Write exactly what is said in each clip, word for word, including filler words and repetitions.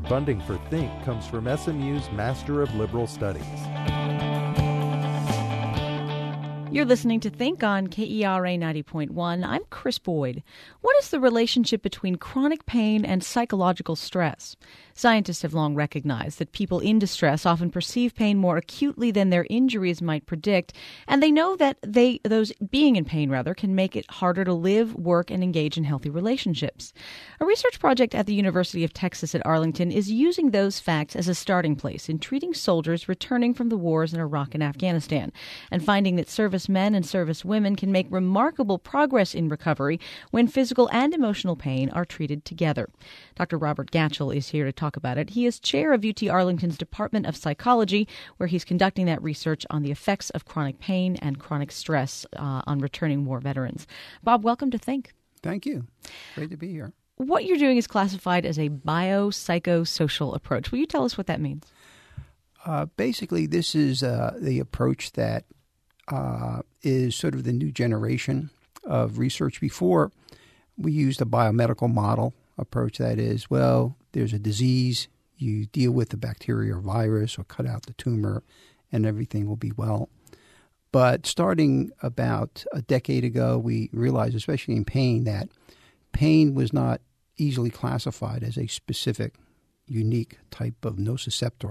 Funding for Think comes from S M U's Master of Liberal Studies. You're listening to Think on K E R A ninety point one. I'm Chris Boyd. What is the relationship between chronic pain and psychological stress? Scientists have long recognized that people in distress often perceive pain more acutely than their injuries might predict, and they know that they, those being in pain, rather, can make it harder to live, work, and engage in healthy relationships. A research project at the University of Texas at Arlington is using those facts as a starting place in treating soldiers returning from the wars in Iraq and Afghanistan, and finding that servicemen and servicewomen can make remarkable progress in recovery when physical and emotional pain are treated together. Doctor Robert Gatchell is here to talk about it. He is chair of U T Arlington's Department of Psychology, where he's conducting that research on the effects of chronic pain and chronic stress uh, on returning war veterans. Bob, welcome to Think. Thank you. Great to be here. What you're doing is classified as a biopsychosocial approach. Will you tell us what that means? Uh, basically, this is uh, the approach that uh, is sort of the new generation of research. Before, we used a biomedical model approach. That is, well, there's a disease, you deal with the bacteria or virus or cut out the tumor, and everything will be well. But starting about a decade ago, we realized, especially in pain, that pain was not easily classified as a specific, unique type of nociceptor.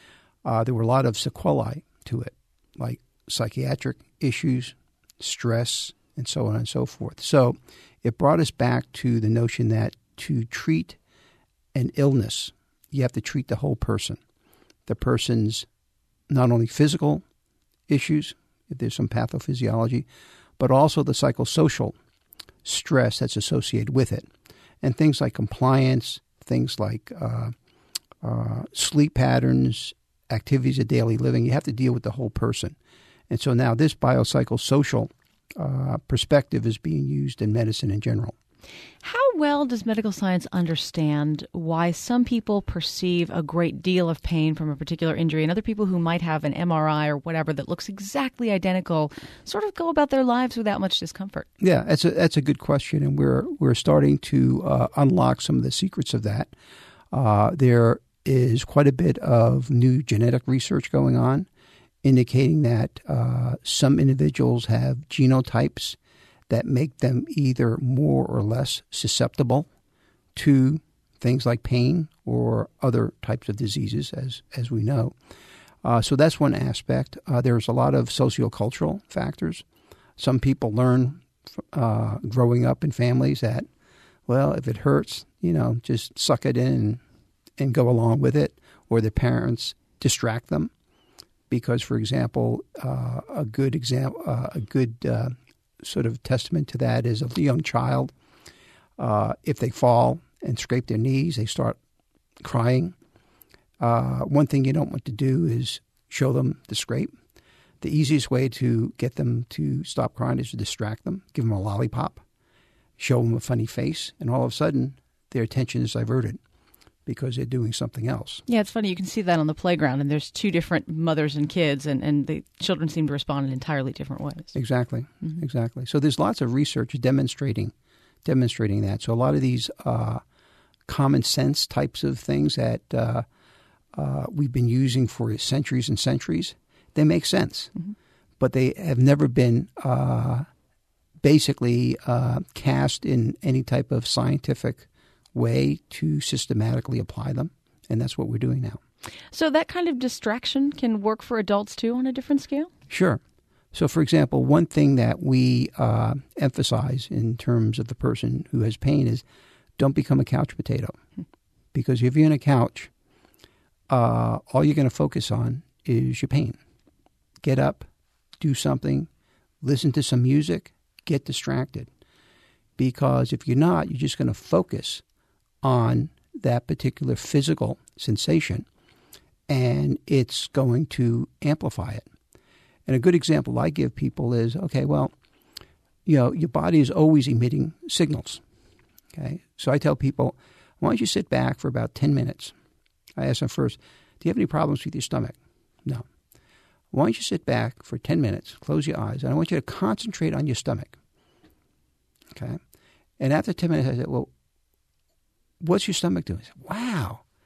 Uh, there were a lot of sequelae to it, like psychiatric issues, stress, and so on and so forth. So it brought us back to the notion that to treat an illness, you have to treat the whole person. The person's not only physical issues, if there's some pathophysiology, but also the psychosocial stress that's associated with it. And things like compliance, things like uh, uh, sleep patterns, activities of daily living, you have to deal with the whole person. And so now this biopsychosocial uh, perspective is being used in medicine in general. How well does medical science understand why some people perceive a great deal of pain from a particular injury and other people who might have an M R I or whatever that looks exactly identical sort of go about their lives without much discomfort? Yeah, that's a that's a good question, and we're we're starting to uh, unlock some of the secrets of that. Uh, there is quite a bit of new genetic research going on, indicating that uh, some individuals have genotypes that make them either more or less susceptible to things like pain or other types of diseases, as as we know. Uh, so that's one aspect. Uh, there's a lot of sociocultural factors. Some people learn uh, growing up in families that, well, if it hurts, you know, just suck it in and, and go along with it, or their parents distract them. Because, for example, uh, a good example, uh, a good uh, sort of testament to that is a young child. Uh, if they fall and scrape their knees, they start crying. Uh, one thing you don't want to do is show them the scrape. The easiest way to get them to stop crying is to distract them, give them a lollipop, show them a funny face, and all of a sudden their attention is diverted because they're doing something else. Yeah, it's funny. You can see that on the playground, and there's two different mothers and kids, and, and the children seem to respond in entirely different ways. Exactly, mm-hmm. exactly. So there's lots of research demonstrating demonstrating that. So a lot of these uh, common sense types of things that uh, uh, we've been using for centuries and centuries, they make sense. Mm-hmm. But they have never been uh, basically uh, cast in any type of scientific way to systematically apply them, and that's what we're doing now. So that kind of distraction can work for adults too on a different scale? Sure. So, for example, one thing that we uh, emphasize in terms of the person who has pain is don't become a couch potato. Because if you're on a couch, uh, all you're going to focus on is your pain. Get up, do something, listen to some music, get distracted. Because if you're not, you're just going to focus on that particular physical sensation, and it's going to amplify it. And a good example I give people is, okay, well, you know, your body is always emitting signals, okay? So I tell people, why don't you sit back for about ten minutes? I ask them first, do you have any problems with your stomach? No. Why don't you sit back for ten minutes, close your eyes, and I want you to concentrate on your stomach, okay? And after ten minutes, I said, well, what's your stomach doing? I said, wow,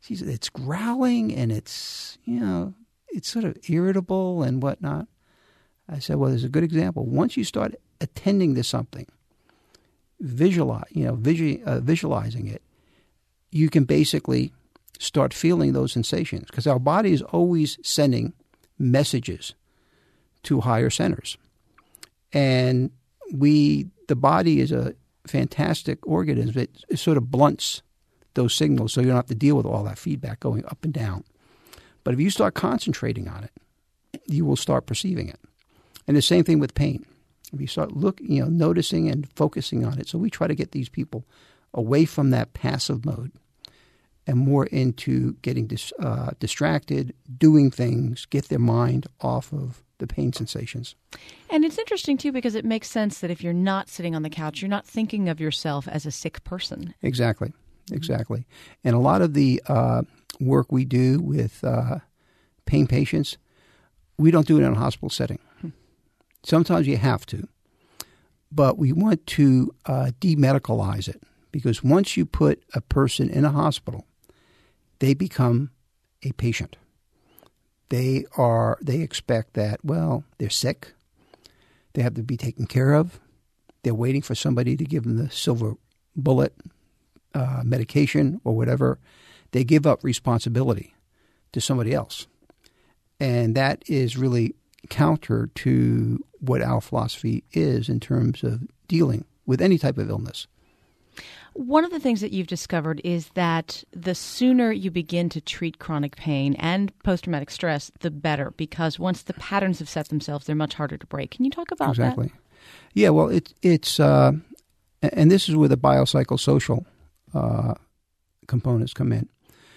She said, it's growling and it's, you know, it's sort of irritable and whatnot. I said, well, there's a good example. Once you start attending to something, visualize, you know, visu- uh, visualizing it, you can basically start feeling those sensations because our body is always sending messages to higher centers. And we, the body is a fantastic organism. It, it sort of blunts those signals so you don't have to deal with all that feedback going up and down. But if you start concentrating on it, you will start perceiving it. And the same thing with pain. If you start look, you know, noticing and focusing on it. So we try to get these people away from that passive mode and more into getting dis, uh, distracted, doing things, get their mind off of the pain sensations. And it's interesting, too, because it makes sense that if you're not sitting on the couch, you're not thinking of yourself as a sick person. Exactly. Exactly. And a lot of the uh, work we do with uh, pain patients, we don't do it in a hospital setting. Hmm. Sometimes you have to. But we want to uh, demedicalize it because once you put a person in a hospital, they become a patient. They are. They expect that, well, they're sick. They have to be taken care of. They're waiting for somebody to give them the silver bullet uh, medication or whatever. They give up responsibility to somebody else. And that is really counter to what our philosophy is in terms of dealing with any type of illness. One of the things that you've discovered is that the sooner you begin to treat chronic pain and post-traumatic stress, the better, because once the patterns have set themselves, they're much harder to break. Can you talk about exactly. that? Exactly. Yeah, well, it, it's, uh, and this is where the biopsychosocial uh, components come in.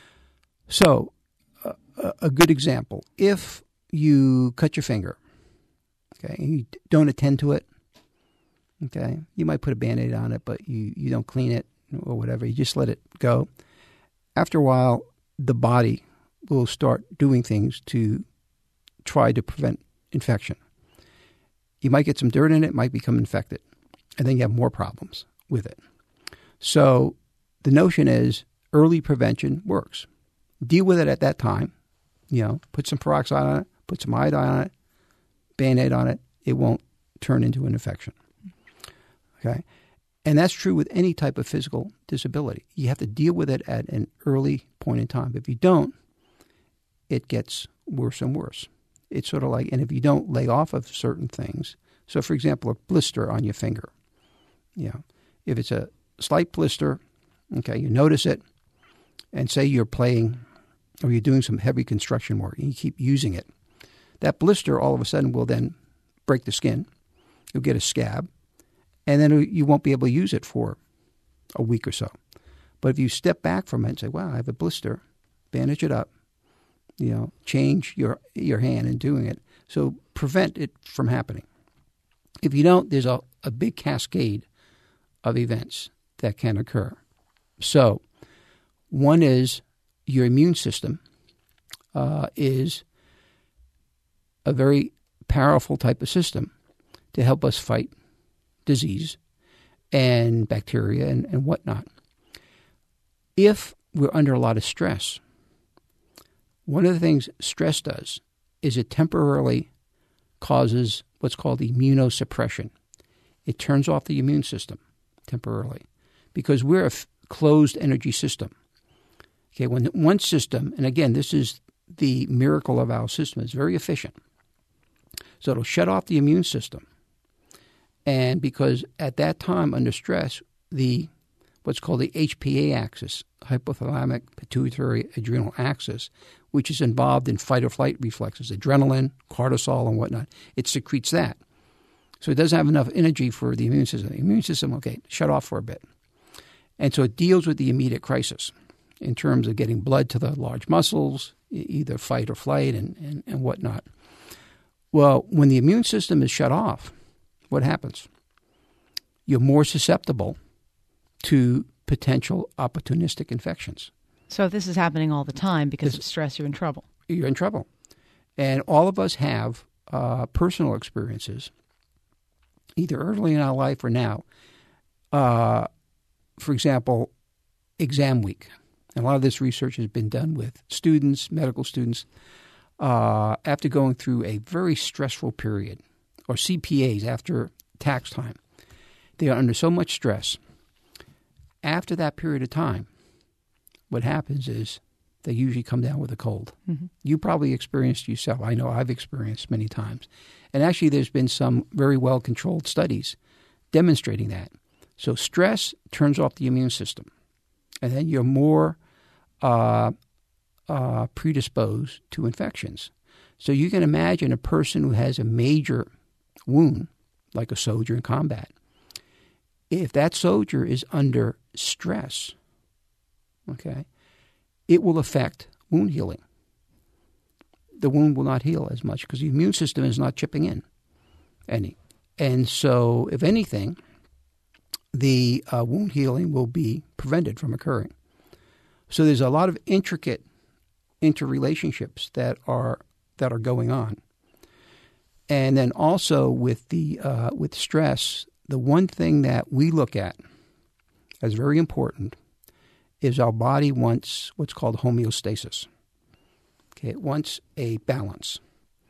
So, uh, a good example, if you cut your finger, okay, and you don't attend to it, okay, you might put a Band-Aid on it, but you, you don't clean it or whatever. You just let it go. After a while, the body will start doing things to try to prevent infection. You might get some dirt in it, might become infected, and then you have more problems with it. So the notion is early prevention works. Deal with it at that time. You know, put some peroxide on it, put some iodine on it, Band-Aid on it. It won't turn into an infection. Okay, and that's true with any type of physical disability. You have to deal with it at an early point in time. If you don't, it gets worse and worse. It's sort of like, and if you don't lay off of certain things, so for example, a blister on your finger, you know, if it's a slight blister, okay, you notice it, and say you're playing or you're doing some heavy construction work and you keep using it, that blister all of a sudden will then break the skin. You'll get a scab. And then you won't be able to use it for a week or so. But if you step back from it and say, wow, I have a blister, bandage it up, you know, change your your hand in doing it. So prevent it from happening. If you don't, there's a, a big cascade of events that can occur. So one is your immune system uh, is a very powerful type of system to help us fight disease and bacteria and, and whatnot. If we're under a lot of stress, one of the things stress does is it temporarily causes what's called immunosuppression. It turns off the immune system temporarily because we're a f- closed energy system. Okay, when one system, and again, this is the miracle of our system, it's very efficient. So it'll shut off the immune system. And because at that time under stress, the what's called the H P A axis, hypothalamic pituitary adrenal axis, which is involved in fight or flight reflexes, adrenaline, cortisol, and whatnot, it secretes that. So it doesn't have enough energy for the immune system. The immune system, okay, shut off for a bit. And so it deals with the immediate crisis in terms of getting blood to the large muscles, either fight or flight and, and, and whatnot. Well, when the immune system is shut off, what happens? You're more susceptible to potential opportunistic infections. So if this is happening all the time because this, of stress, you're in trouble. You're in trouble. And all of us have uh, personal experiences, either early in our life or now. Uh, for example, exam week. And a lot of this research has been done with students, medical students, uh, after going through a very stressful period, or C P As after tax time. They are under so much stress. After that period of time, what happens is they usually come down with a cold. Mm-hmm. You probably experienced yourself. I know I've experienced many times. And actually, there's been some very well-controlled studies demonstrating that. So stress turns off the immune system, and then you're more uh, uh, predisposed to infections. So you can imagine a person who has a major wound, like a soldier in combat. If that soldier is under stress, okay, it will affect wound healing. The wound will not heal as much because the immune system is not chipping in any. And so, if anything, the uh, wound healing will be prevented from occurring. So there's a lot of intricate interrelationships that are that are going on. And then also with the uh, with stress, the one thing that we look at as very important is our body wants what's called homeostasis. Okay, it wants a balance.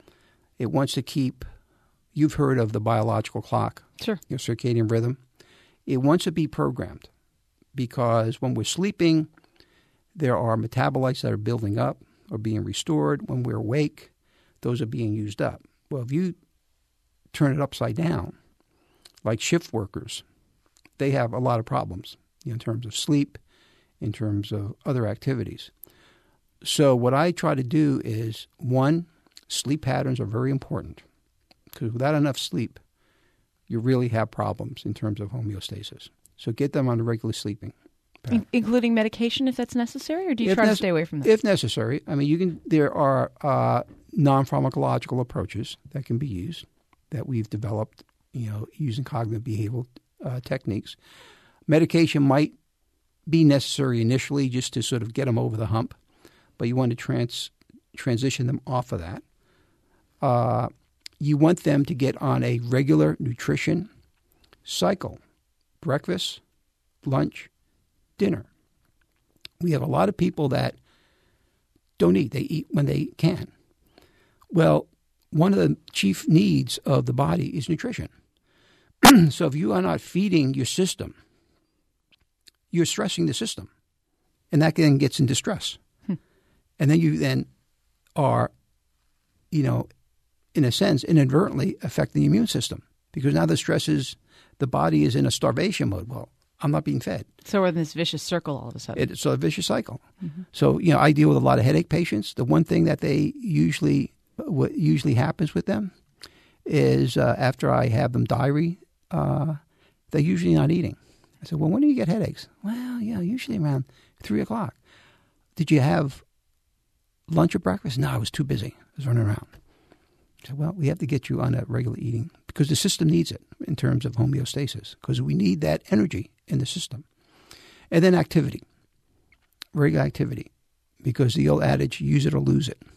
It wants to keep, you've heard of the biological clock, sure, your circadian rhythm. It wants to be programmed because when we're sleeping, there are metabolites that are building up or being restored. When we're awake, those are being used up. Well, if you turn it upside down, like shift workers, they have a lot of problems in terms of sleep, in terms of other activities. So what I try to do is, one, sleep patterns are very important because without enough sleep, you really have problems in terms of homeostasis. So get them on a regular sleeping pattern. In- including medication if that's necessary, or do you if try nece- to stay away from that? If necessary. I mean, you can. There are uh, non-pharmacological approaches that can be used that we've developed, you know, using cognitive behavioral uh, techniques. Medication might be necessary initially just to sort of get them over the hump, but you want to trans transition them off of that. Uh, you want them to get on a regular nutrition cycle: breakfast, lunch, dinner. We have a lot of people that don't eat. They eat when they can. Well, one of the chief needs of the body is nutrition. So if you are not feeding your system, you're stressing the system, and that then gets into stress. Hmm. And then you then are, you know, in a sense, inadvertently affecting the immune system because now the stress is, the body is in a starvation mode. Well, I'm not being fed. So we're in this vicious circle all of a sudden. It's a vicious cycle. Mm-hmm. So, you know, I deal with a lot of headache patients. The one thing that they usually, what usually happens with them is uh, after I have them diary, uh, they're usually not eating. I said, well, when do you get headaches? Well, yeah, usually around three o'clock. Did you have lunch or breakfast? No, I was too busy. I was running around. I said, well, we have to get you on a regular eating because the system needs it in terms of homeostasis because we need that energy in the system. And then activity, regular activity, because the old adage, use it or lose it.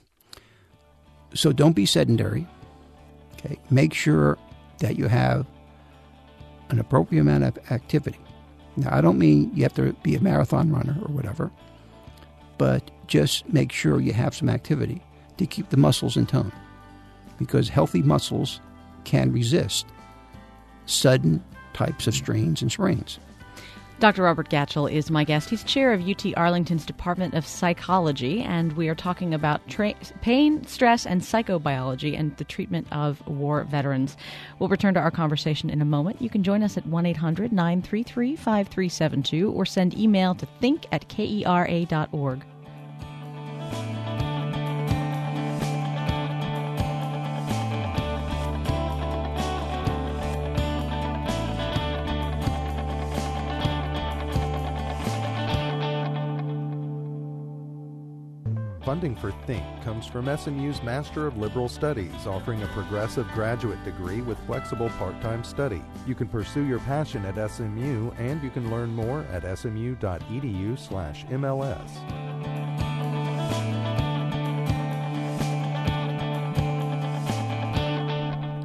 So don't be sedentary. Okay, make sure that you have an appropriate amount of activity. Now, I don't mean you have to be a marathon runner or whatever, but just make sure you have some activity to keep the muscles in tone because healthy muscles can resist sudden types of strains and sprains. Doctor Robert Gatchell is my guest. He's chair of U T Arlington's Department of Psychology, and we are talking about tra- pain, stress, and psychobiology and the treatment of war veterans. We'll return to our conversation in a moment. You can join us at one eight hundred nine three three five three seven two or send email to think at kera dot org. Funding for Think comes from S M U's Master of Liberal Studies, offering a progressive graduate degree with flexible part-time study. You can pursue your passion at S M U, and you can learn more at smu.edu slash MLS.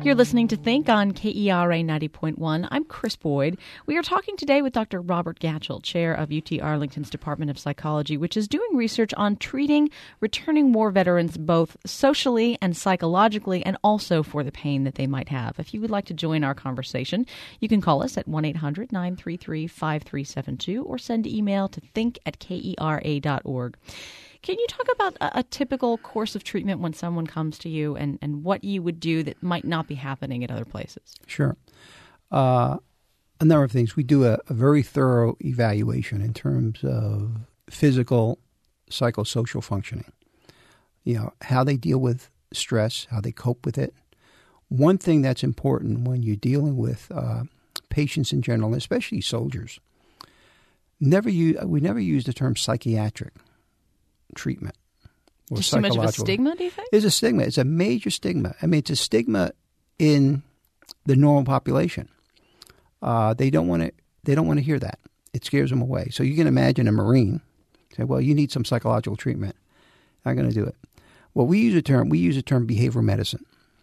You're listening to Think on K E R A ninety point one. I'm Chris Boyd. We are talking today with Doctor Robert Gatchell, chair of U T Arlington's Department of Psychology, which is doing research on treating returning war veterans both socially and psychologically, and also for the pain that they might have. If you would like to join our conversation, you can call us at one eight hundred nine three three five three seven two or send email to think at K E R A dot org. Can you talk about a, a typical course of treatment when someone comes to you and, and what you would do that might not be happening at other places? Sure. Uh, a number of things. We do a, a very thorough evaluation in terms of physical, psychosocial functioning. You know, how they deal with stress, how they cope with it. One thing that's important when you're dealing with uh, patients in general, especially soldiers, never use, we never use the term psychiatric treatment. Or Just too much of a stigma, do you think? It's a stigma. It's a major stigma. I mean, it's a stigma in the normal population. Uh, they don't want to. They don't want to hear that. It scares them away. So you can imagine a Marine say, "Well, you need some psychological treatment." Not going to do it. Well, we use a term. We use a term behavioral medicine,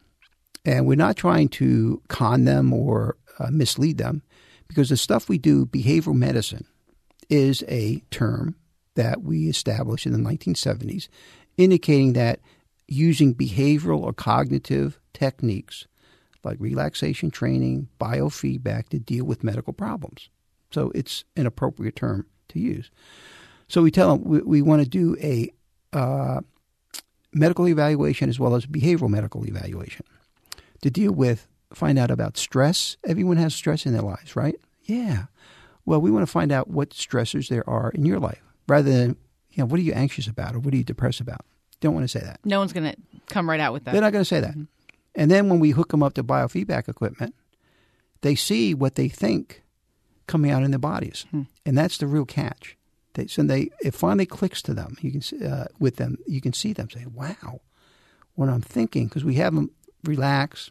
and we're not trying to con them or uh, mislead them, because the stuff we do, behavioral medicine, is a term that we established in the nineteen seventies, indicating that using behavioral or cognitive techniques like relaxation training, biofeedback to deal with medical problems. So it's an appropriate term to use. So we tell them we, we want to do a uh, medical evaluation as well as behavioral medical evaluation to deal with, find out about stress. Everyone has stress in their lives, right? Yeah. Well, we want to find out what stressors there are in your life, rather than, you know, what are you anxious about or what are you depressed about? Don't want to say that. No one's going to come right out with that. They're not going to say that. Mm-hmm. And then when we hook them up to biofeedback equipment, they see what they think coming out in their bodies. Hmm. And that's the real catch. They, so they, it finally clicks to them. You can see, uh, with them, you can see them say, wow, what I'm thinking, because we have them relax,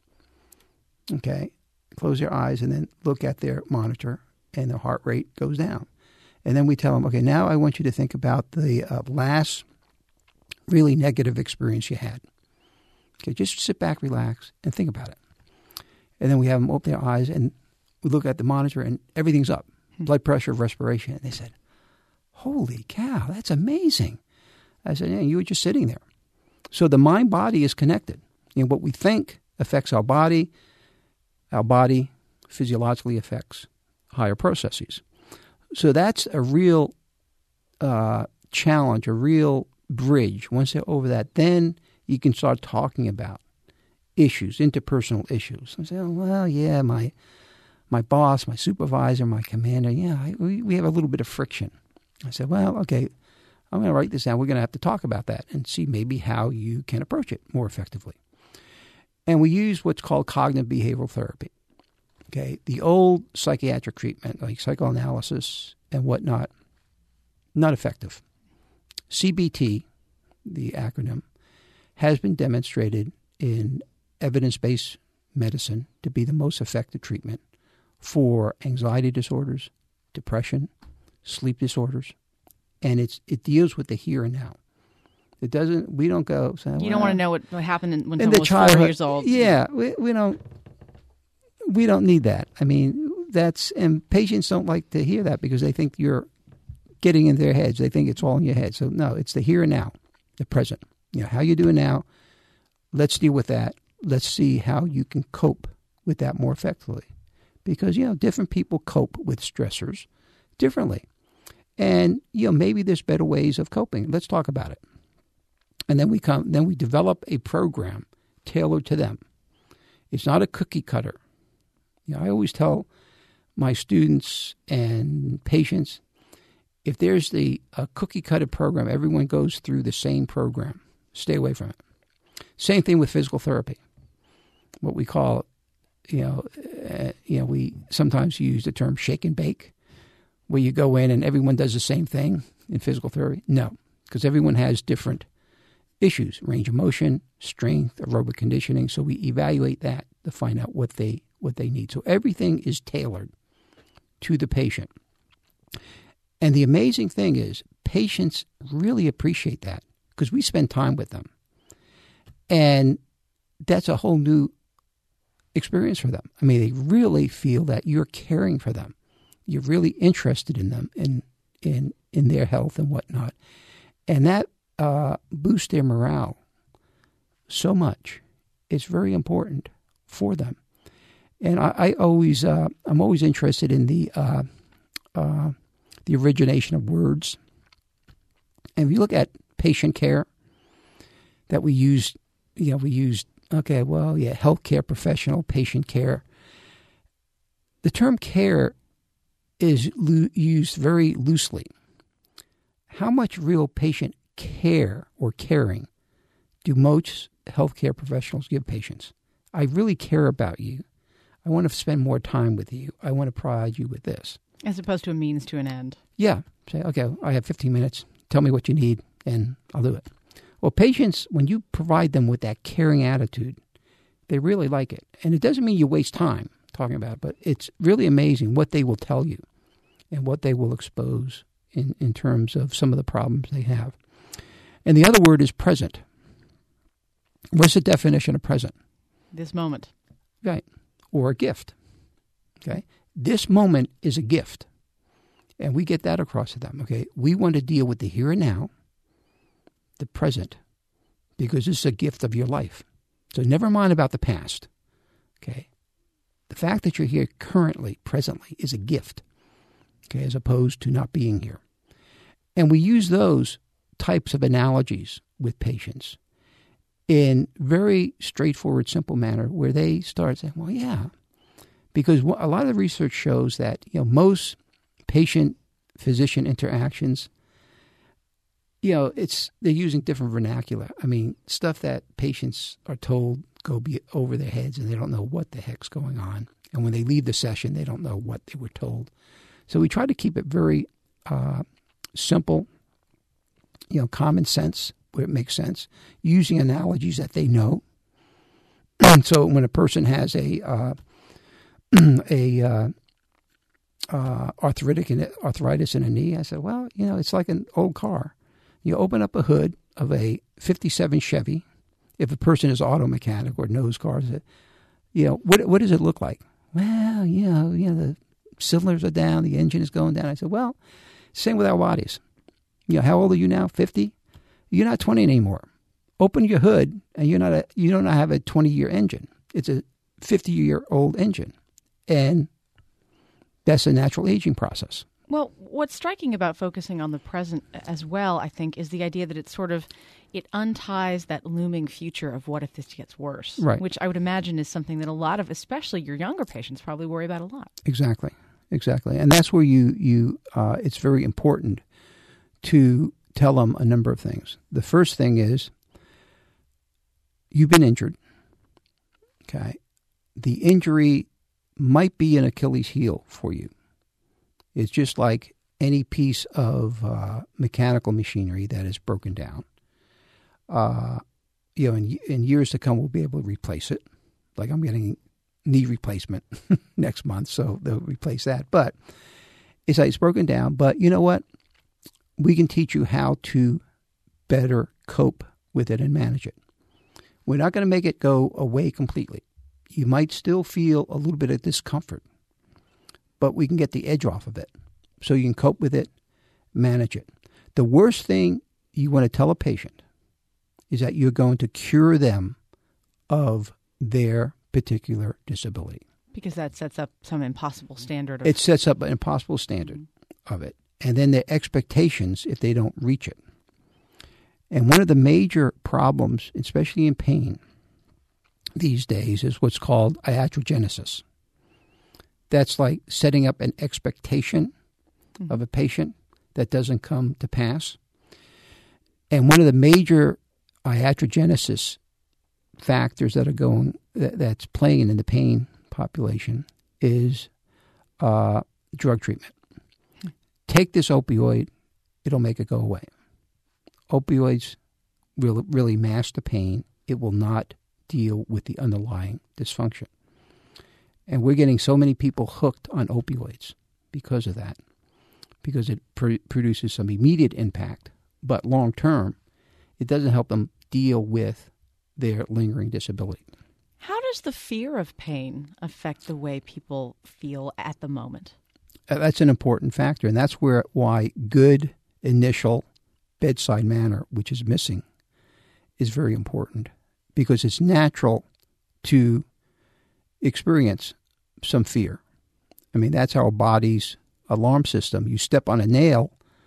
okay, close their eyes, and then look at their monitor, and their heart rate goes down. And then we tell them, okay, now I want you to think about the uh, last really negative experience you had. Okay, just sit back, relax, and think about it. And then we have them open their eyes, and we look at the monitor, and everything's up. Blood pressure, respiration. And they said, holy cow, that's amazing. I said, yeah, you were just sitting there. So the mind-body is connected. You know, what we think affects our body. Our body physiologically affects higher processes. So that's a real uh, challenge, a real bridge. Once they're over that, then you can start talking about issues, interpersonal issues. I say, oh, well, yeah, my my boss, my supervisor, my commander, yeah, I, we, we have a little bit of friction. I said, well, okay, I'm going to write this down. We're going to have to talk about that and see maybe how you can approach it more effectively. And we use what's called cognitive behavioral therapy. Okay, the old psychiatric treatment, like psychoanalysis and whatnot, not effective. C B T, the acronym, has been demonstrated in evidence-based medicine to be the most effective treatment for anxiety disorders, depression, sleep disorders, and it's it deals with the here and now. It doesn't. We don't go. Say, you well, don't want to know what, what happened when in someone was four years old. Yeah, we, we don't. We don't need that. I mean, that's and patients don't like to hear that because they think you're getting in their heads. They think it's all in your head. So no, it's the here and now, the present. You know, how you doing now? Let's deal with that. Let's see how you can cope with that more effectively, because you know different people cope with stressors differently, and you know maybe there's better ways of coping. Let's talk about it, and then we come. Then we develop a program tailored to them. It's not a cookie cutter. You know, I always tell my students and patients, if there's the a cookie-cutter program, everyone goes through the same program. Stay away from it. Same thing with physical therapy. What we call, you know, uh, you know, we sometimes use the term shake and bake, where you go in and everyone does the same thing in physical therapy. No, because everyone has different issues, range of motion, strength, aerobic conditioning. So we evaluate that to find out what they what they need. So everything is tailored to the patient. And the amazing thing is patients really appreciate that because we spend time with them. And that's a whole new experience for them. I mean, they really feel that you're caring for them. You're really interested in them and in in their health and whatnot. And that uh, boosts their morale so much. It's very important for them. And I, I always, uh, I'm always interested in the uh, uh, the origination of words. And if you look at patient care, that we use, you know, we use, okay, well, yeah, healthcare professional, patient care. The term care is lo- used very loosely. How much real patient care or caring do most healthcare professionals give patients? I really care about you. I want to spend more time with you. I want to provide you with this. As opposed to a means to an end. Yeah. Say, okay, I have fifteen minutes. Tell me what you need, and I'll do it. Well, patients, when you provide them with that caring attitude, they really like it. And it doesn't mean you waste time talking about it, but it's really amazing what they will tell you and what they will expose in, in terms of some of the problems they have. And the other word is present. What's the definition of present? This moment. Right. Or a gift. Okay. This moment is a gift. And we get that across to them. Okay. We want to deal with the here and now, the present, because this is a gift of your life. So never mind about the past. Okay. The fact that you're here currently, presently, is a gift. Okay. As opposed to not being here. And we use those types of analogies with patients in very straightforward, simple manner where they start saying, well, yeah, because a lot of the research shows that, you know, most patient-physician interactions, you know, it's they're using different vernacular. I mean, stuff that patients are told go be over their heads and they don't know what the heck's going on. And when they leave the session, they don't know what they were told. So we try to keep it very uh, simple, you know, common sense, where it makes sense, using analogies that they know. And so when a person has a uh, a uh, uh, arthritic and arthritis in a knee, I said, well, you know, it's like an old car. You open up a hood of a fifty-seven Chevy. If a person is auto mechanic or knows cars, you know, what what does it look like? Well, you know, you know, the cylinders are down, the engine is going down. I said, well, same with our bodies. You know, how old are you now? fifty? You're not twenty anymore. Open your hood, and you're not a, you don't have a twenty-year engine. It's a fifty-year-old engine, and that's a natural aging process. Well, what's striking about focusing on the present as well, I think, is the idea that it sort of it unties that looming future of what if this gets worse, right? Which I would imagine is something that a lot of, especially your younger patients, probably worry about a lot. Exactly, exactly, and that's where you you uh, it's very important to tell them a number of things. The first thing is, you've been injured. Okay. The injury might be an Achilles heel for you. It's just like any piece of uh, mechanical machinery that is broken down. Uh, you know, in, in years to come, we'll be able to replace it. Like I'm getting knee replacement next month, so they'll replace that. But it's like it's broken down. But you know what? We can teach you how to better cope with it and manage it. We're not going to make it go away completely. You might still feel a little bit of discomfort, but we can get the edge off of it so you can cope with it, manage it. The worst thing you want to tell a patient is that you're going to cure them of their particular disability. Because that sets up some impossible standard. Of- it sets up an impossible standard mm-hmm. of it. And then their expectations if they don't reach it. And one of the major problems, especially in pain these days, is what's called iatrogenesis. That's like setting up an expectation mm-hmm. of a patient that doesn't come to pass. And one of the major iatrogenesis factors that are going that, that's playing in the pain population is uh, drug treatment. Take this opioid, it'll make it go away. Opioids really, really mask the pain. It will not deal with the underlying dysfunction. And we're getting so many people hooked on opioids because of that, because it pr- produces some immediate impact, but long term, it doesn't help them deal with their lingering disability. How does the fear of pain affect the way people feel at the moment? Uh, that's an important factor, and that's where why good initial bedside manner, which is missing, is very important, because it's natural to experience some fear. I mean, that's our body's alarm system. You step on a nail,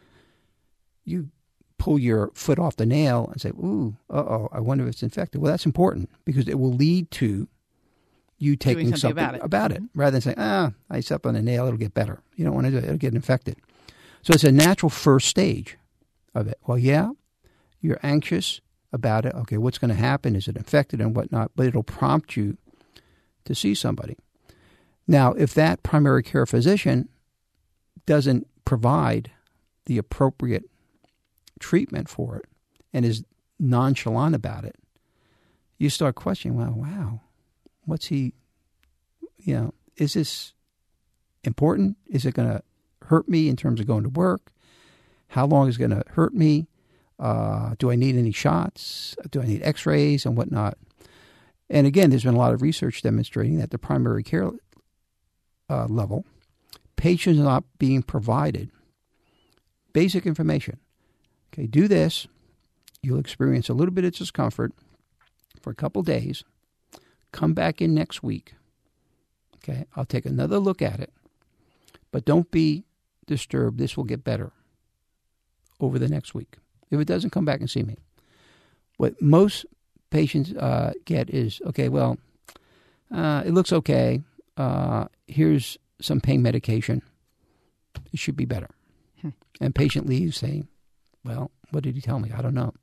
you pull your foot off the nail and say, ooh, uh-oh, I wonder if it's infected. Well, that's important because it will lead to you taking something, something about it, about it mm-hmm. rather than saying, ah, I stepped on a nail, it'll get better. You don't want to do it. It'll get infected. So it's a natural first stage of it. Well, yeah, you're anxious about it. Okay, what's going to happen? Is it infected and whatnot? But it'll prompt you to see somebody. Now, if that primary care physician doesn't provide the appropriate treatment for it and is nonchalant about it, you start questioning, well, wow, what's he, you know, is this important? Is it going to hurt me in terms of going to work? How long is it going to hurt me? Uh, do I need any shots? Do I need x-rays and whatnot? And again, there's been a lot of research demonstrating that the primary care uh, level, patients are not being provided basic information. Okay, do this. You'll experience a little bit of discomfort for a couple days. Come back in next week. Okay, I'll take another look at it. But don't be disturbed. This will get better over the next week. If it doesn't, come back and see me. What most patients uh, get is, okay, well, uh, it looks okay. Uh, here's some pain medication. It should be better. Hmm. And patient leaves saying, well, what did he tell me? I don't know.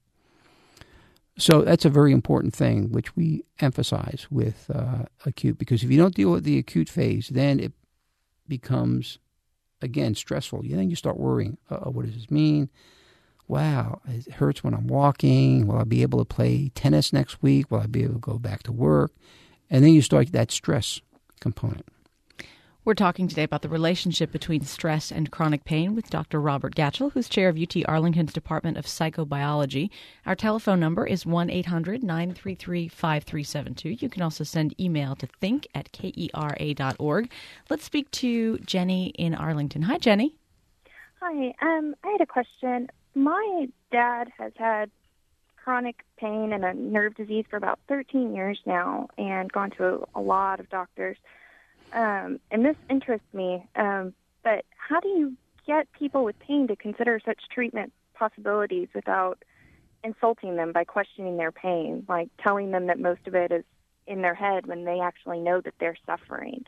So that's a very important thing, which we emphasize with uh, acute, because if you don't deal with the acute phase, then it becomes, again, stressful. Then you start worrying, uh-oh, what does this mean? Wow, it hurts when I'm walking. Will I be able to play tennis next week? Will I be able to go back to work? And then you start that stress component. We're talking today about the relationship between stress and chronic pain with Doctor Robert Gatchell, who's chair of U T Arlington's Department of Psychobiology. Our telephone number is one eight hundred nine three three five three seven two. You can also send email to think at kera dot org. Let's speak to Jenny in Arlington. Hi, Jenny. Hi. Um, I had a question. My dad has had chronic pain and a nerve disease for about thirteen years now and gone to a, a lot of doctors. Um, and this interests me, um, but how do you get people with pain to consider such treatment possibilities without insulting them by questioning their pain, like telling them that most of it is in their head when they actually know that they're suffering?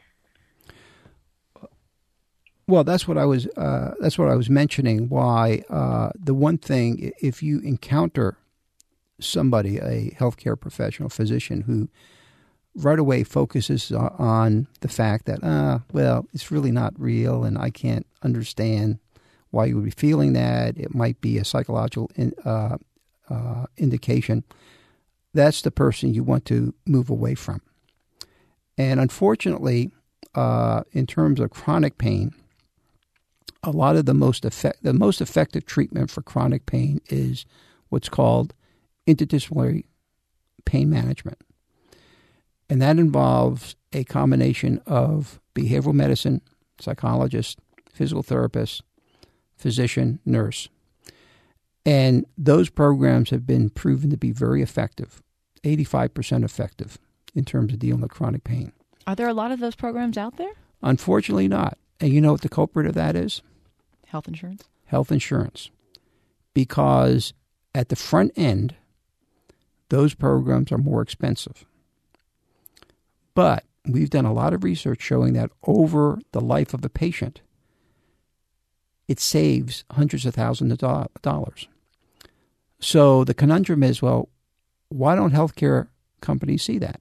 Well, that's what I was. Uh, that's what I was mentioning. Why uh, the one thing, if you encounter somebody, a healthcare professional, physician, who right away focuses on the fact that, ah, uh, well, it's really not real, and I can't understand why you would be feeling that. It might be a psychological in, uh, uh, indication. That's the person you want to move away from. And unfortunately, uh, in terms of chronic pain, a lot of the most effect, the most effective treatment for chronic pain is what's called interdisciplinary pain management. And that involves a combination of behavioral medicine, psychologist, physical therapist, physician, nurse. And those programs have been proven to be very effective, eighty-five percent effective in terms of dealing with chronic pain. Are there a lot of those programs out there? Unfortunately not. And you know what the culprit of that is? Health insurance? Health insurance. Because at the front end, those programs are more expensive. But we've done a lot of research showing that over the life of a patient, it saves hundreds of thousands of dollars. So the conundrum is, well, why don't healthcare companies see that?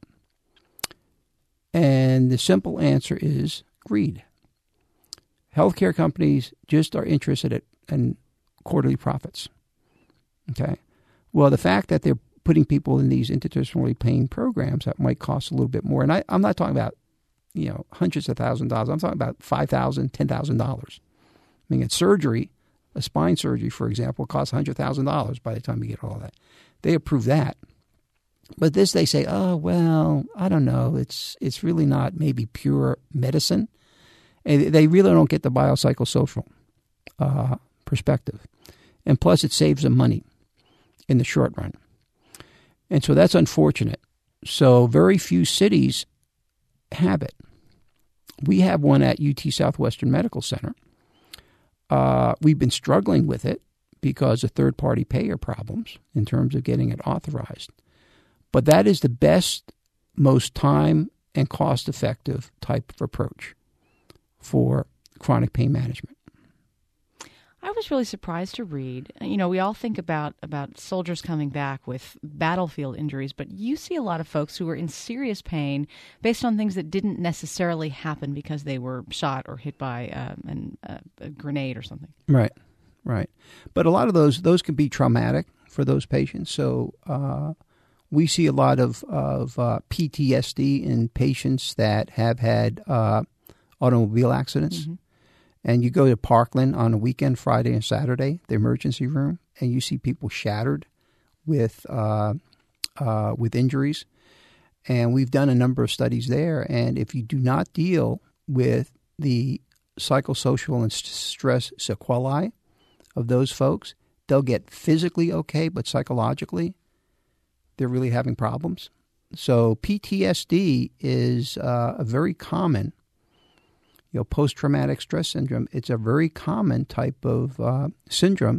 And the simple answer is greed. Healthcare companies just are interested in quarterly profits. Okay? Well, the fact that they're putting people in these interdisciplinary pain programs that might cost a little bit more. And I, I'm not talking about, you know, hundreds of thousands of dollars. I'm talking about five thousand dollars, ten thousand dollars. I mean, a surgery, a spine surgery, for example, costs one hundred thousand dollars by the time you get all that. They approve that. But this, they say, oh, well, I don't know. It's it's really not maybe pure medicine. And they really don't get the biopsychosocial uh, perspective. And plus, it saves them money in the short run. And so that's unfortunate. So very few cities have it. We have one at U T Southwestern Medical Center. Uh, we've been struggling with it because of third-party payer problems in terms of getting it authorized. But that is the best, most time and cost-effective type of approach for chronic pain management. I was really surprised to read, you know, we all think about, about soldiers coming back with battlefield injuries, but you see a lot of folks who are in serious pain based on things that didn't necessarily happen because they were shot or hit by um, an, uh, a grenade or something. Right, right. But a lot of those, those can be traumatic for those patients. So uh, we see a lot of, of uh, P T S D in patients that have had uh, automobile accidents. Mm-hmm. And you go to Parkland on a weekend, Friday and Saturday, the emergency room, and you see people shattered with uh, uh, with injuries. And we've done a number of studies there. And if you do not deal with the psychosocial and st- stress sequelae of those folks, they'll get physically okay, but psychologically, they're really having problems. So P T S D is uh, a very common You know, post-traumatic stress syndrome, it's a very common type of uh, syndrome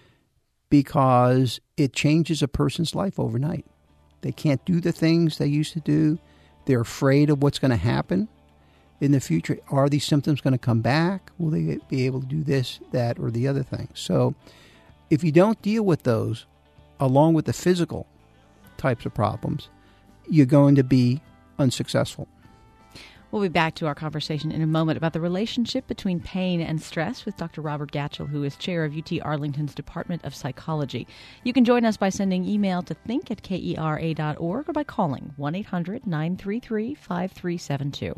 because it changes a person's life overnight. They can't do the things they used to do. They're afraid of what's going to happen in the future. Are these symptoms going to come back? Will they be able to do this, that, or the other thing? So if you don't deal with those, along with the physical types of problems, you're going to be unsuccessful. We'll be back to our conversation in a moment about the relationship between pain and stress with Doctor Robert Gatchell, who is chair of U T Arlington's Department of Psychology. You can join us by sending email to think at K E R A dot org or by calling one eight hundred nine three three five three seven two.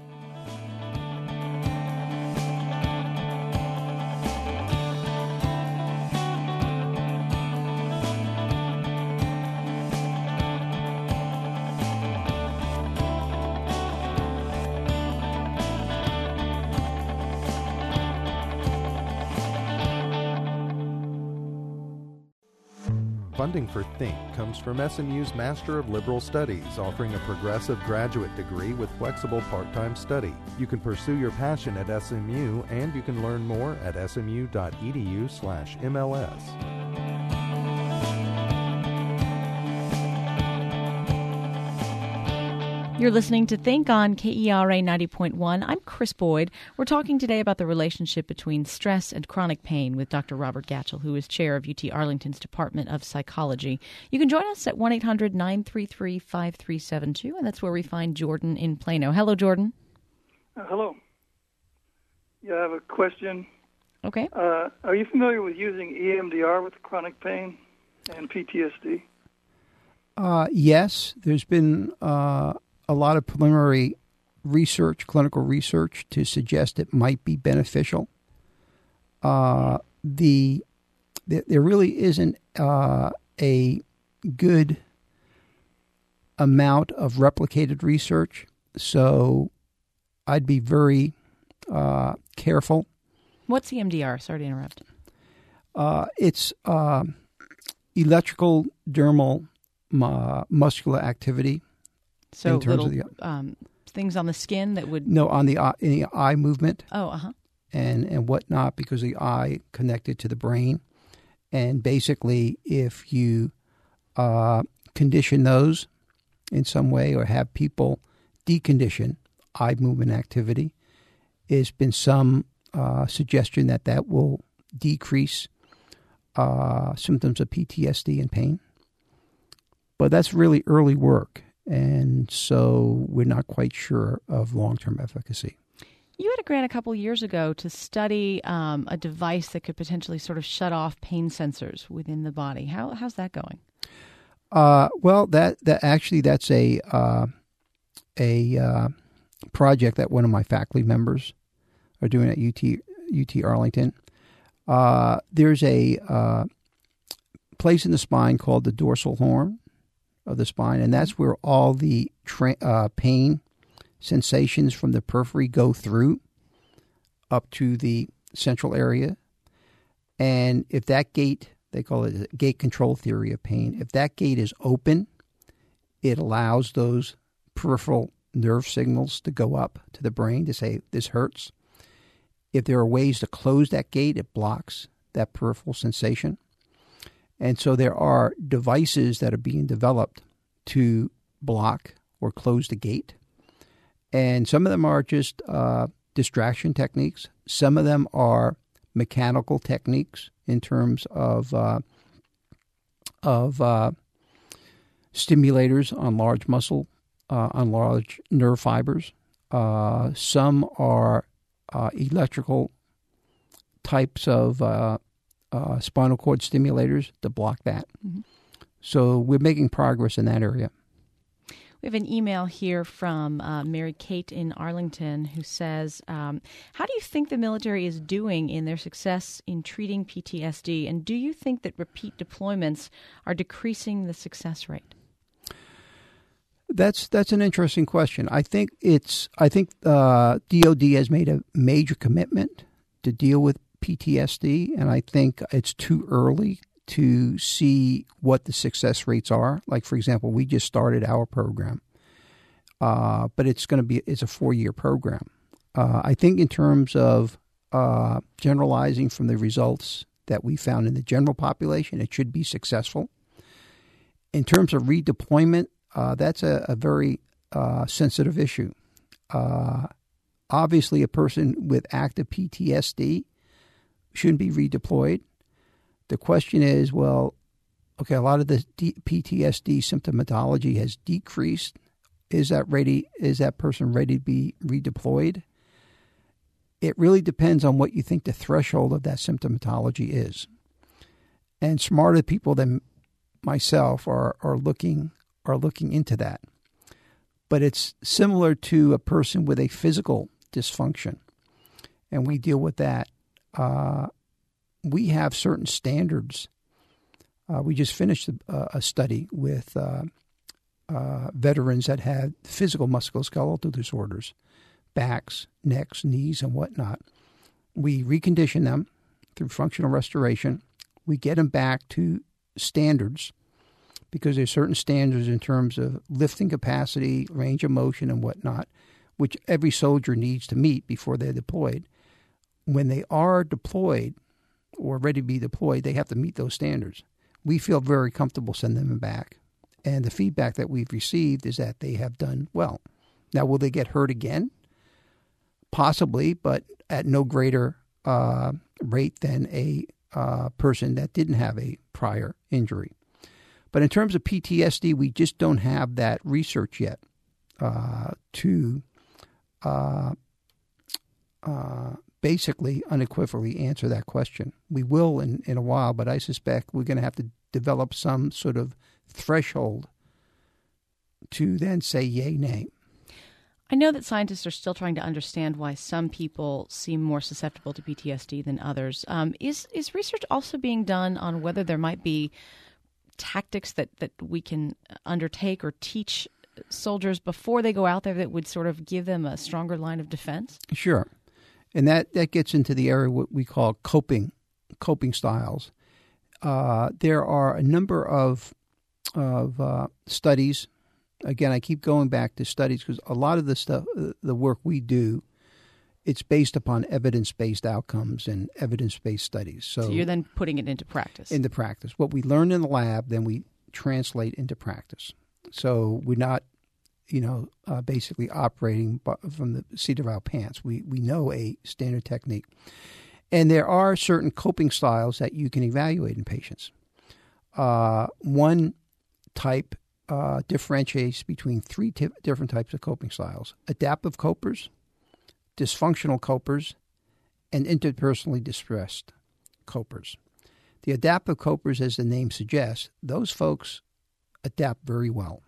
Funding for Think comes from S M U's Master of Liberal Studies, offering a progressive graduate degree with flexible part-time study. You can pursue your passion at S M U, and you can learn more at smu.edu slash MLS. You're listening to Think on K E R A ninety point one. I'm Chris Boyd. We're talking today about the relationship between stress and chronic pain with Doctor Robert Gatchell, who is chair of U T Arlington's Department of Psychology. You can join us at one eight hundred nine three three five three seven two, and that's where we find Jordan in Plano. Hello, Jordan. Uh, hello. Yeah, I have a question. Okay. Uh, are you familiar with using E M D R with chronic pain and P T S D? Uh, yes, there's been uh, a lot of preliminary research, clinical research, to suggest it might be beneficial. Uh, the, the there really isn't uh, a good amount of replicated research, so I'd be very uh, careful. What's E M D R? Sorry to interrupt. Uh, it's uh, electrical dermal uh, muscular activity. So in terms little of the, um, things on the skin that would... No, on the eye, in the eye movement. Oh, uh-huh. And, and whatnot, because the eye connected to the brain. And basically, if you uh, condition those in some way or have people decondition eye movement activity, there's been some uh, suggestion that that will decrease uh, symptoms of P T S D and pain. But that's really early work, and so we're not quite sure of long-term efficacy. You had a grant a couple years ago to study um, a device that could potentially sort of shut off pain sensors within the body. How how's that going? Uh, well, that that actually that's a uh, a uh, project that one of my faculty members are doing at U T U T Arlington. Uh, there's a uh, place in the spine called the dorsal horn, of the spine, and that's where all the tra- uh, pain sensations from the periphery go through up to the central area. And if that gate, they call it a gate control theory of pain, if that gate is open, it allows those peripheral nerve signals to go up to the brain to say, this hurts. If there are ways to close that gate, it blocks that peripheral sensation. And so there are devices that are being developed to block or close the gate. And some of them are just uh, distraction techniques. Some of them are mechanical techniques in terms of uh, of uh, stimulators on large muscle, uh, on large nerve fibers. Uh, some are uh, electrical types of uh, uh, spinal cord stimulators to block that. Mm-hmm. So we're making progress in that area. We have an email here from uh, Mary Kate in Arlington who says, um, how do you think the military is doing in their success in treating P T S D? And do you think that repeat deployments are decreasing the success rate? That's that's an interesting question. I think it's I think uh, D O D has made a major commitment to deal with P T S D, and I think it's too early to see what the success rates are. Like, for example, we just started our program, uh, but it's going to be it's a four-year program. Uh, I think in terms of uh, generalizing from the results that we found in the general population, it should be successful. In terms of redeployment, uh, that's a, a very uh, sensitive issue. Uh, obviously, a person with active P T S D shouldn't be redeployed. The question is, well, okay, a lot of the D- P T S D symptomatology has decreased. Is that ready? Is that person ready to be redeployed? It really depends on what you think the threshold of that symptomatology is. And smarter people than myself are are looking are looking into that. But it's similar to a person with a physical dysfunction, and we deal with that. Uh, we have certain standards. Uh, we just finished a, a study with uh, uh, veterans that had physical musculoskeletal disorders, backs, necks, knees, and whatnot. We recondition them through functional restoration. We get them back to standards because there's certain standards in terms of lifting capacity, range of motion, and whatnot, which every soldier needs to meet before they're deployed. When they are deployed or ready to be deployed, they have to meet those standards. We feel very comfortable sending them back. And the feedback that we've received is that they have done well. Now, will they get hurt again? Possibly, but at no greater uh, rate than a uh, person that didn't have a prior injury. But in terms of P T S D, we just don't have that research yet uh, to uh, uh, basically unequivocally answer that question. We will in, in a while, but I suspect we're going to have to develop some sort of threshold to then say yay, nay. I know that scientists are still trying to understand why some people seem more susceptible to P T S D than others. Um, is is research also being done on whether there might be tactics that, that we can undertake or teach soldiers before they go out there that would sort of give them a stronger line of defense? Sure. And that, that gets into the area what we call coping, coping styles. Uh, there are a number of of uh, studies. Again, I keep going back to studies because a lot of the stuff, the work we do, it's based upon evidence-based outcomes and evidence-based studies. So, so you're then putting it into practice. Into practice. What we learn in the lab, then we translate into practice. So we're not, you know, uh, basically operating from the seat of our pants. We we know a standard technique. And there are certain coping styles that you can evaluate in patients. Uh, one type uh, differentiates between three t- different types of coping styles: adaptive copers, dysfunctional copers, and interpersonally distressed copers. The adaptive copers, as the name suggests, those folks adapt very well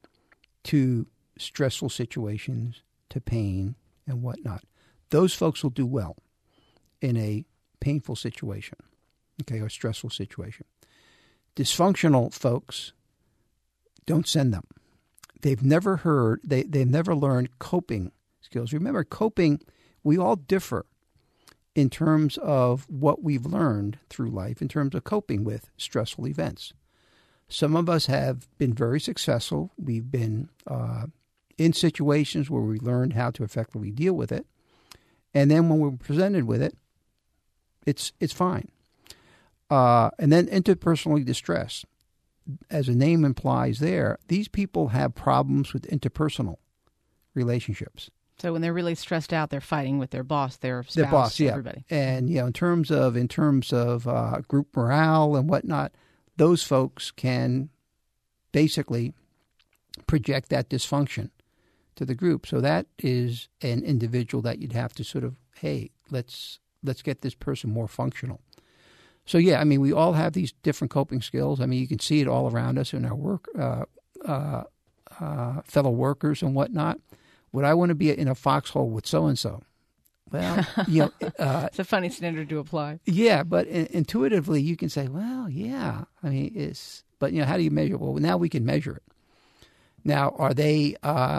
to stressful situations, to pain, and whatnot. Those folks will do well in a painful situation, okay, or stressful situation. Dysfunctional folks don't send them. They've never heard, they, they've never learned coping skills. Remember, coping, we all differ in terms of what we've learned through life, in terms of coping with stressful events. Some of us have been very successful. We've been uh, in situations where we learned how to effectively deal with it. And then when we're presented with it, it's it's fine. Uh, and then interpersonal distress. As the name implies there, these people have problems with interpersonal relationships. So when they're really stressed out, they're fighting with their boss, their spouse, their boss, yeah. everybody. And you know, in terms of in terms of uh, group morale and whatnot, those folks can basically project that dysfunction to the group. So that is an individual that you'd have to sort of, hey, let's let's get this person more functional. So yeah, I mean, we all have these different coping skills. I mean, you can see it all around us in our work, uh, uh, uh, fellow workers and whatnot. Would I want to be in a foxhole with so and so? Well, you know, uh, it's a funny standard to apply. Yeah, but in, intuitively you can say, well, yeah. I mean, it's. But you know, how do you measure? Well, now we can measure it. Now, are they uh,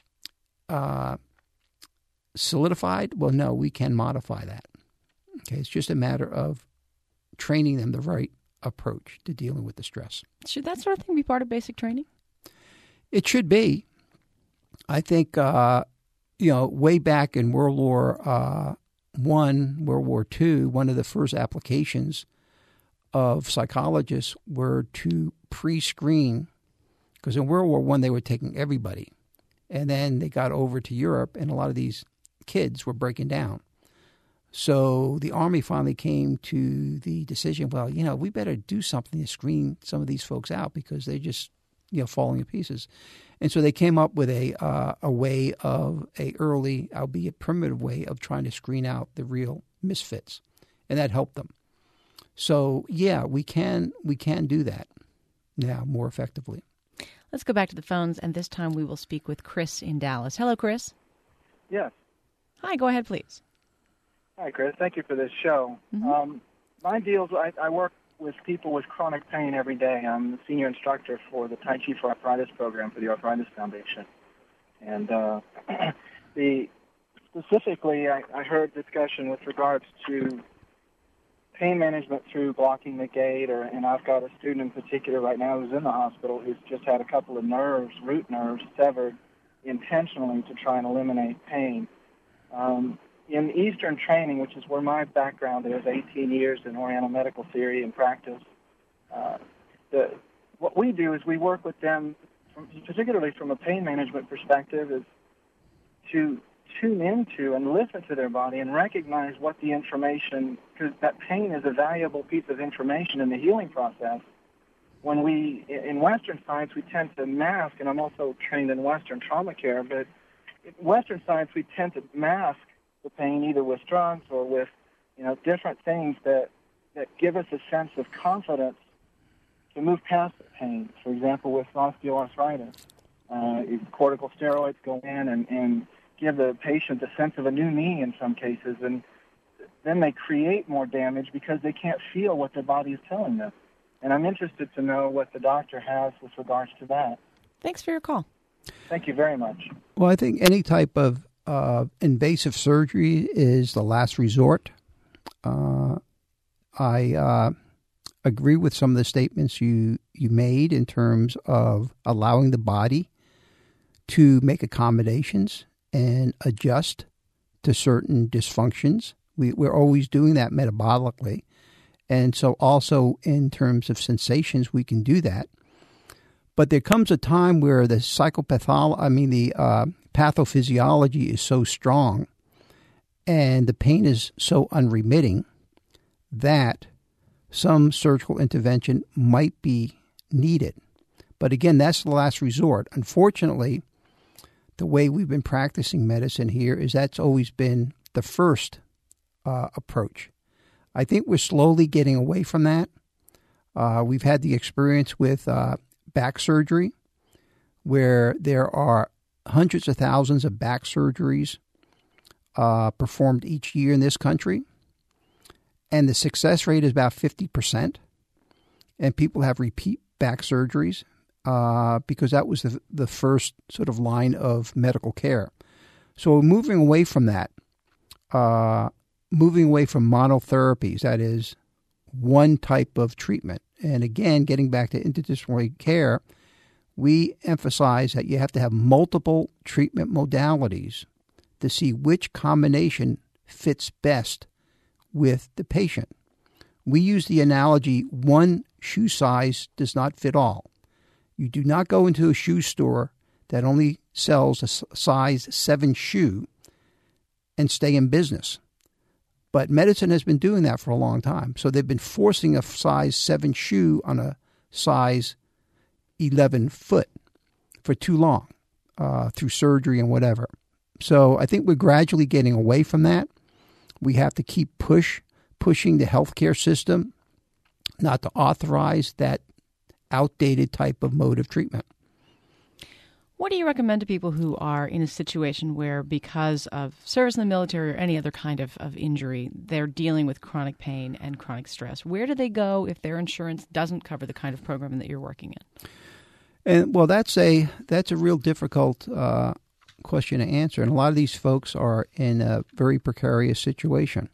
uh, solidified? Well, no, we can modify that. Okay, it's just a matter of training them the right approach to dealing with the stress. Should that sort of thing be part of basic training? It should be. I think, uh, you know, way back in World War uh, One, World War Two, one of the first applications of psychologists were to pre-screen, because in World War One they were taking everybody, and then they got over to Europe, and a lot of these kids were breaking down. So the Army finally came to the decision, well, you know, we better do something to screen some of these folks out because they're just, you know, falling to pieces. And so they came up with a uh, a way of a early, albeit primitive way of trying to screen out the real misfits, and that helped them. So yeah, we can we can do that now more effectively. Let's go back to the phones, and this time we will speak with Chris in Dallas. Hello, Chris. Yes. Hi, go ahead, please. Hi, Chris. Thank you for this show. Mm-hmm. Um, my deals, I, I work with people with chronic pain every day. I'm the senior instructor for the Tai Chi for Arthritis program for the Arthritis Foundation. And uh, the specifically, I, I heard discussion with regards to pain management through blocking the gait, or, and I've got a student in particular right now who's in the hospital who's just had a couple of nerves, root nerves, severed intentionally to try and eliminate pain. Um, in Eastern training, which is where my background is, eighteen years in Oriental medical theory and practice, uh, the, what we do is we work with them, from, particularly from a pain management perspective, is to tune into and listen to their body and recognize what the information, because that pain is a valuable piece of information in the healing process. When we, in Western science, we tend to mask, and I'm also trained in Western trauma care, but in Western science, we tend to mask the pain either with drugs or with, you know, different things that, that give us a sense of confidence to move past the pain. For example, with osteoarthritis, uh, corticosteroids go in and, and give the patient a sense of a new knee in some cases, and then they create more damage because they can't feel what their body is telling them. And I'm interested to know what the doctor has with regards to that. Thanks for your call. Thank you very much. Well, I think any type of uh, invasive surgery is the last resort. Uh, I uh, agree with some of the statements you, you made in terms of allowing the body to make accommodations and adjust to certain dysfunctions. We, we're always doing that metabolically. And so also in terms of sensations, we can do that. But there comes a time where the psychopathology, I mean, the uh, pathophysiology is so strong and the pain is so unremitting that some surgical intervention might be needed. But again, that's the last resort. Unfortunately, the way we've been practicing medicine here is that's always been the first uh, approach. I think we're slowly getting away from that. Uh, we've had the experience with uh, back surgery, where there are hundreds of thousands of back surgeries uh, performed each year in this country, and the success rate is about fifty percent, and people have repeat back surgeries. uh, because that was the, the first sort of line of medical care. So moving away from that, uh, moving away from monotherapies, that is one type of treatment. And again, getting back to interdisciplinary care, we emphasize that you have to have multiple treatment modalities to see which combination fits best with the patient. We use the analogy, one shoe size does not fit all. You do not go into a shoe store that only sells a size seven shoe and stay in business. But medicine has been doing that for a long time. So they've been forcing a size seven shoe on a size eleven foot for too long uh, through surgery and whatever. So I think we're gradually getting away from that. We have to keep push pushing the healthcare system not to authorize that outdated type of mode of treatment. What do you recommend to people who are in a situation where, because of service in the military or any other kind of, of injury, they're dealing with chronic pain and chronic stress? Where do they go if their insurance doesn't cover the kind of program that you're working in? And well, that's a that's a real difficult uh, question to answer. And a lot of these folks are in a very precarious situation.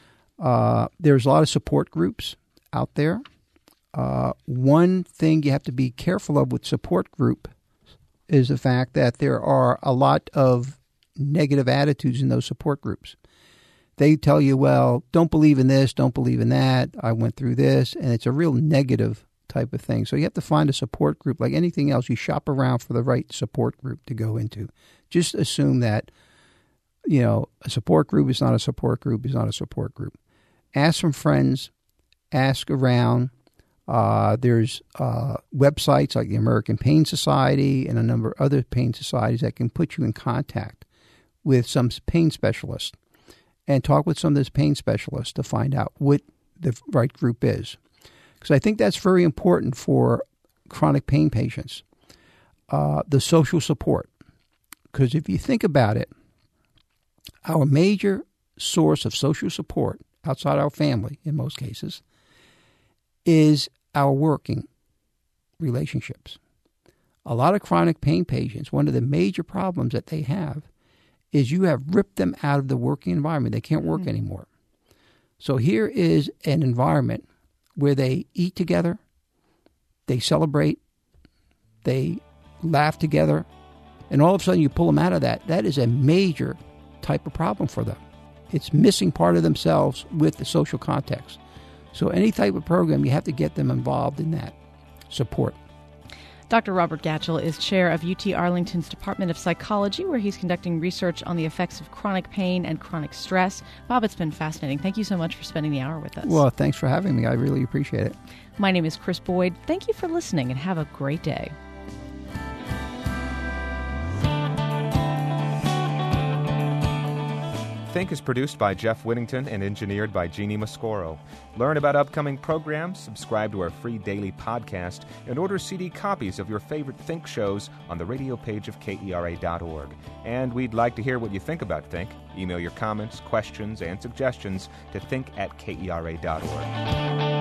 Uh, there's a lot of support groups out there. Uh, one thing you have to be careful of with support group is the fact that there are a lot of negative attitudes in those support groups. They tell you, well, don't believe in this, don't believe in that, I went through this, and it's a real negative type of thing. So you have to find a support group. Like anything else, you shop around for the right support group to go into. Just assume that, you know, a support group is not a support group is not a support group. Ask some friends, ask around. Uh, there's uh, websites like the American Pain Society and a number of other pain societies that can put you in contact with some pain specialists and talk with some of those pain specialists to find out what the right group is. Because I think that's very important for chronic pain patients, uh, the social support. Because if you think about it, our major source of social support outside our family, in most cases, is our working relationships. A lot of chronic pain patients, one of the major problems that they have is you have ripped them out of the working environment. They can't work mm-hmm. anymore. So here is an environment where they eat together, they celebrate, they laugh together, and all of a sudden you pull them out of that. That is a major type of problem for them. It's missing part of themselves with the social context. So any type of program, you have to get them involved in that support. Doctor Robert Gatchell is chair of U T Arlington's Department of Psychology, where he's conducting research on the effects of chronic pain and chronic stress. Bob, it's been fascinating. Thank you so much for spending the hour with us. Well, thanks for having me. I really appreciate it. My name is Chris Boyd. Thank you for listening, and have a great day. Think is produced by Jeff Whittington and engineered by Jeannie Mascoro. Learn about upcoming programs, subscribe to our free daily podcast, and order C D copies of your favorite Think shows on the radio page of K E R A dot org. And we'd like to hear what you think about Think. Email your comments, questions, and suggestions to think at K E R A dot org.